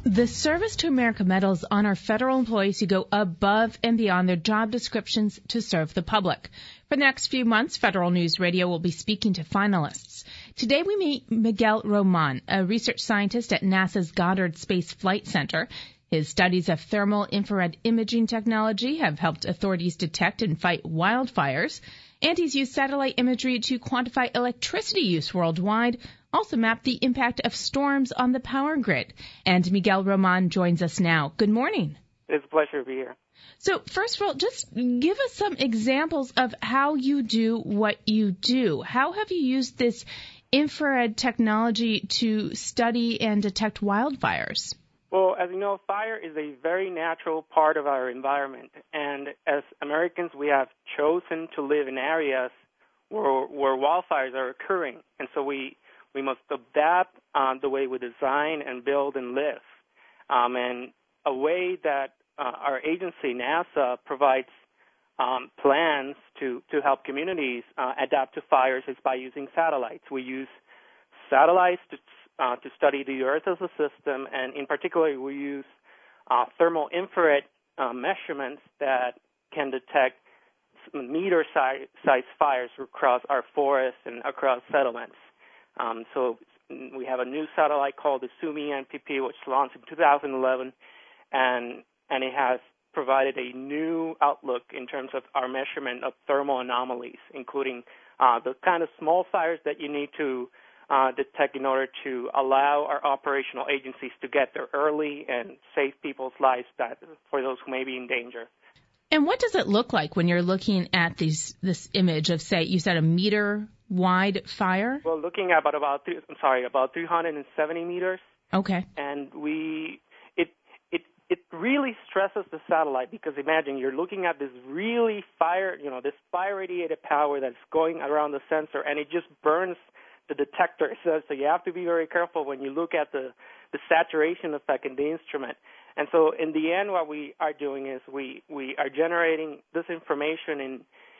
The Service to America medals honor federal employees who go above and beyond their job descriptions to serve the public. For the next few months, Federal News Radio will be speaking to finalists. Today we meet Miguel Roman, a research scientist at NASA's Goddard Space Flight Center. His studies of thermal infrared imaging technology have helped authorities detect and fight wildfires, and he's used satellite imagery to quantify electricity use worldwide, also map the impact of storms on the power grid. And Miguel Roman joins us now. Good morning. It's a pleasure to be here. So first of all, just give us some examples of how you do what you do. How have you used this infrared technology to study and detect wildfires? Well, as you know, fire is a very natural part of our environment. And as Americans, we have chosen to live in areas where wildfires are occurring. And so we must adapt the way we design and build and live. And a way that our agency, NASA, provides plans to help communities adapt to fires is by using satellites. We use satellites to study the Earth as a system, and in particular, we use thermal infrared measurements that can detect meter-sized fires across our forests and across settlements. So we have a new satellite called the Suomi NPP, which launched in 2011, and it has provided a new outlook in terms of our measurement of thermal anomalies, including the kind of small fires that you need to detect in order to allow our operational agencies to get there early and save people's lives for those who may be in danger. And what does it look like when you're looking at this image of, say, you said a meter-wide fire? Well, looking at about 370 meters. Okay. And it really stresses the satellite because imagine you're looking at this really this fire-radiated power that's going around the sensor, and it just burns the detector. So you have to be very careful when you look at the saturation effect in the instrument. And so in the end, what we are doing is we are generating this information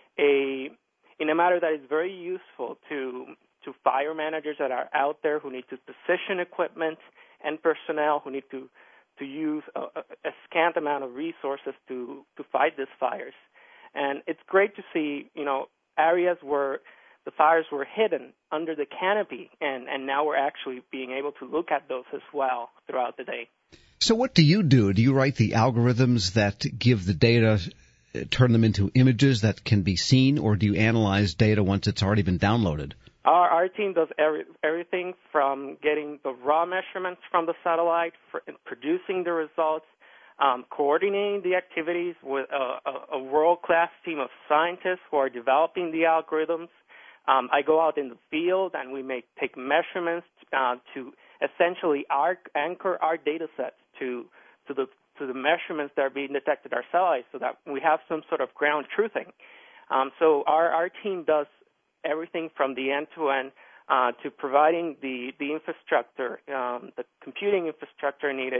in a manner that is very useful to fire managers that are out there who need to position equipment and personnel who need to use a scant amount of resources to fight these fires. And it's great to see, areas where the fires were hidden under the canopy, and now we're actually being able to look at those as well throughout the day. So what do? Do you write the algorithms that give the data, turn them into images that can be seen, or do you analyze data once it's already been downloaded? Our team does everything from getting the raw measurements from the satellite, producing the results, coordinating the activities with a world-class team of scientists who are developing the algorithms. I go out in the field and we take measurements to essentially anchor our data sets to the measurements that are being detected at our satellites so that we have some sort of ground truthing. So our team does everything from the end-to-end to providing the infrastructure, the computing infrastructure needed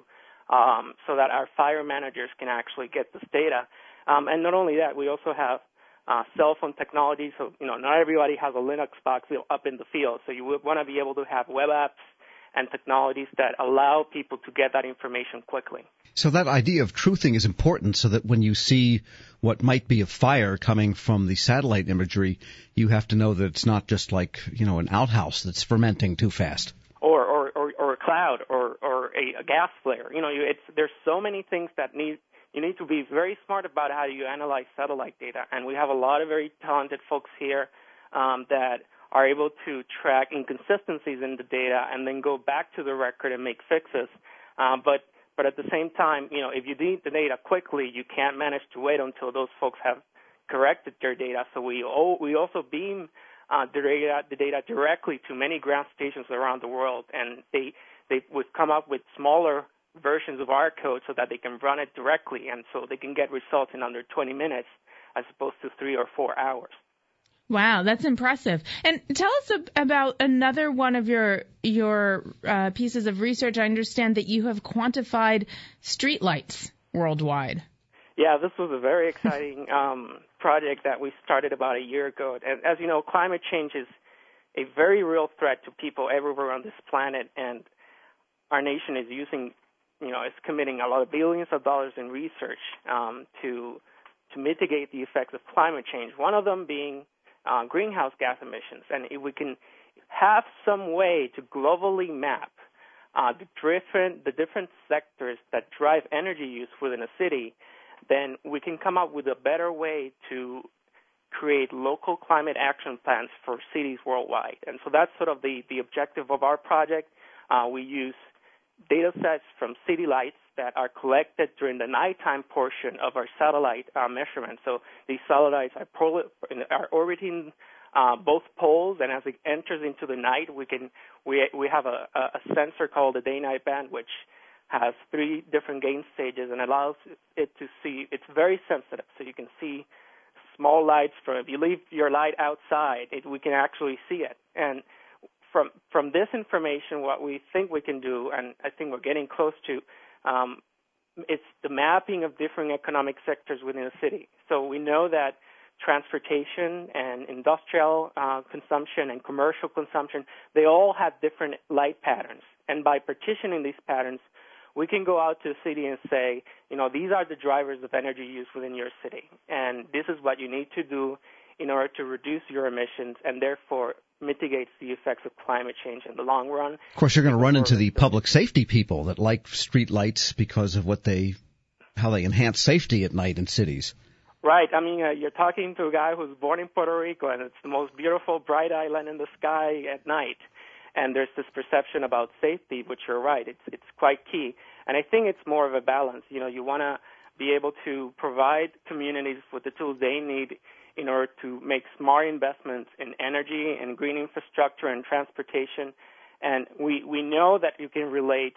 so that our fire managers can actually get this data. And not only that, we also have cell phone technology. So, not everybody has a Linux box up in the field. So you would want to be able to have web apps and technologies that allow people to get that information quickly. So that idea of truthing is important so that when you see what might be a fire coming from the satellite imagery, you have to know that it's not just like, an outhouse that's fermenting too fast. Or a cloud or a gas flare. There's so many things that you need to be very smart about how you analyze satellite data. And we have a lot of very talented folks here that are able to track inconsistencies in the data and then go back to the record and make fixes. But at the same time, if you need the data quickly, you can't manage to wait until those folks have corrected their data. So we also beam the data directly to many ground stations around the world, and they would come up with smaller versions of our code so that they can run it directly, and so they can get results in under 20 minutes as opposed to 3 or 4 hours. Wow, that's impressive. And tell us about another one of your pieces of research. I understand that you have quantified streetlights worldwide. Yeah, this was a very exciting project that we started about a year ago. And as you know, climate change is a very real threat to people everywhere on this planet, and our nation is using is committing a lot of billions of dollars in research to mitigate the effects of climate change. One of them being greenhouse gas emissions, and if we can have some way to globally map the different sectors that drive energy use within a city, then we can come up with a better way to create local climate action plans for cities worldwide. And so that's sort of the objective of our project. We use data sets from city lights that are collected during the nighttime portion of our satellite measurements. So these satellites are orbiting both poles, and as it enters into the night, we have a sensor called the day-night band, which has 3 different gain stages and allows it to see. It's very sensitive, so you can see small lights. If you leave your light outside, we can actually see it. And from this information, what we think we can do, and I think we're getting close to, it's the mapping of different economic sectors within a city. So we know that transportation and industrial consumption and commercial consumption, they all have different light patterns. And by partitioning these patterns, we can go out to the city and say, these are the drivers of energy use within your city, and this is what you need to do in order to reduce your emissions and therefore mitigates the effects of climate change in the long run. Of course, you're going to run into the public safety people that like street lights because of how they enhance safety at night in cities. Right. I mean, you're talking to a guy who's born in Puerto Rico, and it's the most beautiful, bright island in the sky at night. And there's this perception about safety, which you're right, it's quite key. And I think it's more of a balance. You want to be able to provide communities with the tools they need in order to make smart investments in energy and green infrastructure and transportation. And we know that you can relate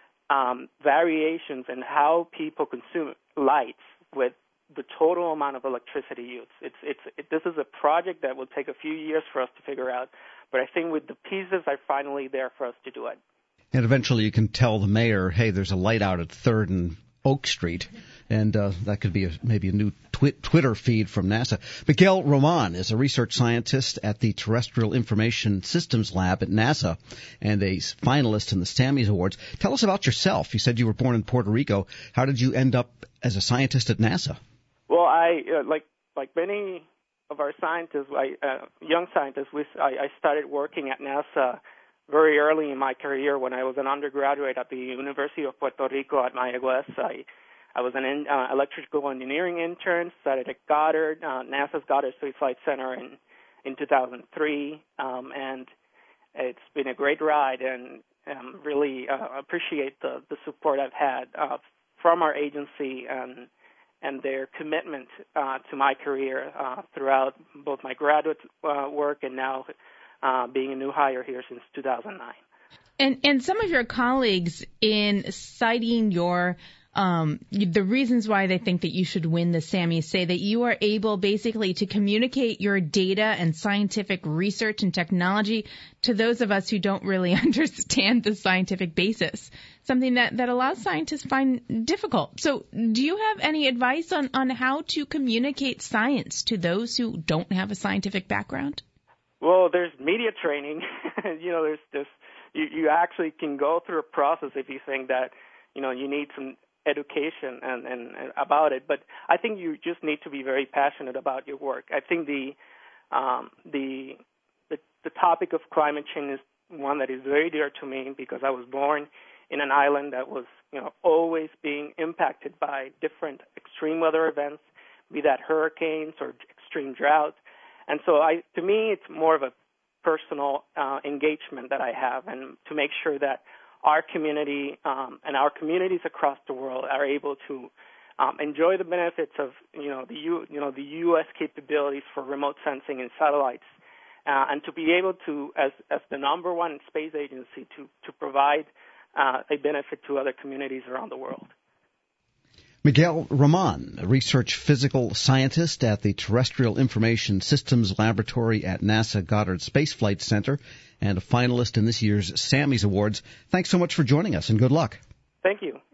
variations in how people consume lights with the total amount of electricity used. This is a project that will take a few years for us to figure out, but I think with the pieces are finally there for us to do it. And eventually you can tell the mayor, hey, there's a light out at 3rd and Oak Street, and that could be maybe a new Twitter feed from NASA. Miguel Roman is a research scientist at the Terrestrial Information Systems Lab at NASA and a finalist in the SAMMY's Awards. Tell us about yourself. You said you were born in Puerto Rico. How did you end up as a scientist at NASA? Well, I like many of our scientists, young scientists, I started working at NASA very early in my career when I was an undergraduate at the University of Puerto Rico at Mayagüez. I was an electrical engineering intern, started at Goddard, NASA's Goddard Space Flight Center in 2003, and it's been a great ride, and really appreciate the support I've had from our agency and their commitment to my career throughout both my graduate work and now being a new hire here since 2009. And some of your colleagues, in citing your the reasons why they think that you should win the SAMMY, say that you are able basically to communicate your data and scientific research and technology to those of us who don't really understand the scientific basis, something that a lot of scientists find difficult. So do you have any advice on how to communicate science to those who don't have a scientific background? Well, there's media training. There's this. You actually can go through a process if you think that, you need some education and about it. But I think you just need to be very passionate about your work. I think the topic of climate change is one that is very dear to me because I was born in an island that was, always being impacted by different extreme weather events, be that hurricanes or extreme drought. And so to me, it's more of a personal engagement that I have, and to make sure that our community and our communities across the world are able to enjoy the benefits of the U.S. capabilities for remote sensing and satellites, and to be able to, as the number one space agency, to provide a benefit to other communities around the world. Miguel Roman, a research physical scientist at the Terrestrial Information Systems Laboratory at NASA Goddard Space Flight Center and a finalist in this year's SAMMY's Awards. Thanks so much for joining us, and good luck. Thank you.